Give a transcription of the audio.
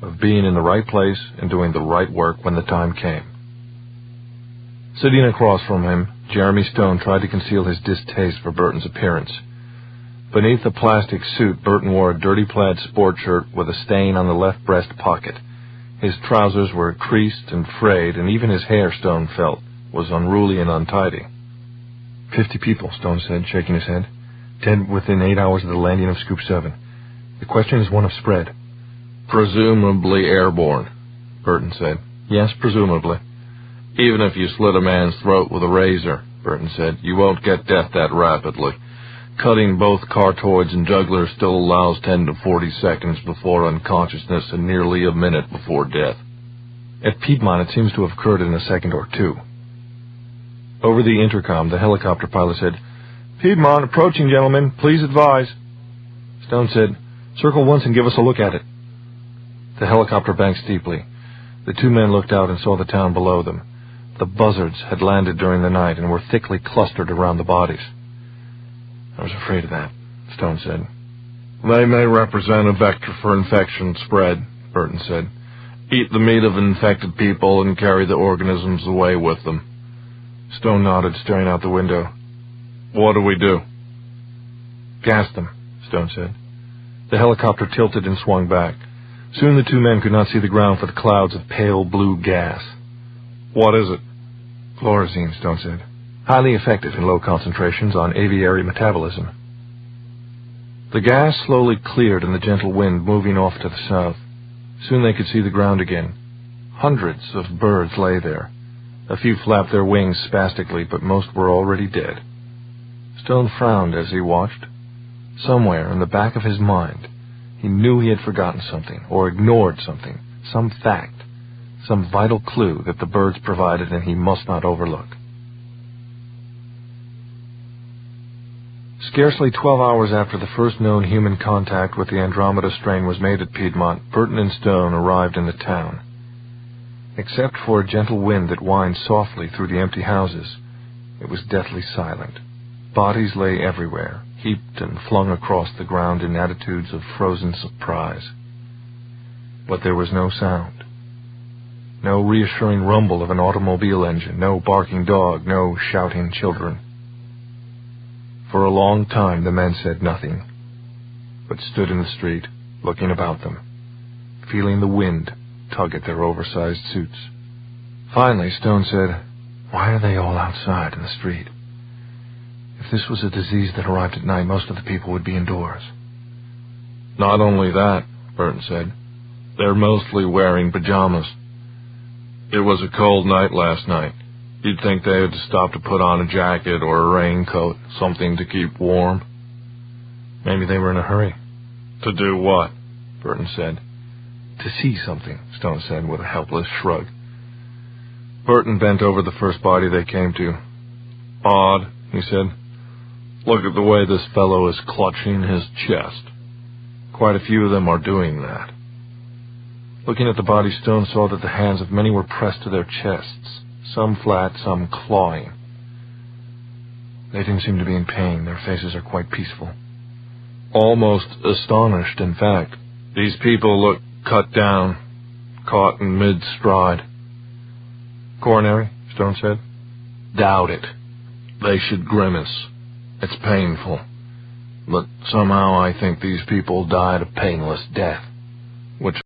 of being in the right place and doing the right work when the time came. Sitting across from him, Jeremy Stone tried to conceal his distaste for Burton's appearance. Beneath the plastic suit, Burton wore a dirty plaid sport shirt with a stain on the left breast pocket. His trousers were creased and frayed, and even his hair, Stone felt, was unruly and untidy. 50 people, Stone said, shaking his head. Dead within 8 hours of the landing of Scoop 7. The question is one of spread. Presumably airborne, Burton said. Yes, presumably. Even if you slit a man's throat with a razor, Burton said, you won't get death that rapidly. Cutting both cartoids and jugulars still allows 10 to 40 seconds before unconsciousness and nearly a minute before death. At Piedmont, it seems to have occurred in a second or two. Over the intercom, the helicopter pilot said, Piedmont approaching, gentlemen. Please advise. Stone said, circle once and give us a look at it. The helicopter banked steeply. The two men looked out and saw the town below them. The buzzards had landed during the night and were thickly clustered around the bodies. I was afraid of that, Stone said. They may represent a vector for infection spread, Burton said. Eat the meat of infected people and carry the organisms away with them. Stone nodded, staring out the window. What do we do? Gas them, Stone said. The helicopter tilted and swung back. Soon the two men could not see the ground for the clouds of pale blue gas. What is it? Fluorescein, Stone said. Highly effective in low concentrations on aviary metabolism. The gas slowly cleared in the gentle wind moving off to the south. Soon they could see the ground again. Hundreds of birds lay there. A few flapped their wings spastically, but most were already dead. Stone frowned as he watched. Somewhere in the back of his mind, he knew he had forgotten something, or ignored something, some fact, some vital clue that the birds provided and he must not overlook. Scarcely 12 hours after the first known human contact with the Andromeda strain was made at Piedmont, Burton and Stone arrived in the town. Except for a gentle wind that whined softly through the empty houses, it was deathly silent. Bodies lay everywhere, heaped and flung across the ground in attitudes of frozen surprise. But there was no sound. No reassuring rumble of an automobile engine, no barking dog, no shouting children. For a long time the men said nothing, but stood in the street, looking about them, feeling the wind tug at their oversized suits. Finally, Stone said, "Why are they all outside in the street? If this was a disease that arrived at night, most of the people would be indoors." Not only that, Burton said, they're mostly wearing pajamas. It was a cold night last night. You'd think they had to stop to put on a jacket or a raincoat, something to keep warm. Maybe they were in a hurry. To do what? Burton said. To see something, Stone said with a helpless shrug. Burton bent over the first body they came to. Odd, he said. Look at the way this fellow is clutching his chest. Quite a few of them are doing that. Looking at the body, Stone saw that the hands of many were pressed to their chests, some flat, some clawing. They didn't seem to be in pain. Their faces are quite peaceful. Almost astonished, in fact. These people look cut down, caught in mid-stride. Coronary, Stone said. Doubt it. They should grimace. It's painful. But somehow I think these people died a painless death.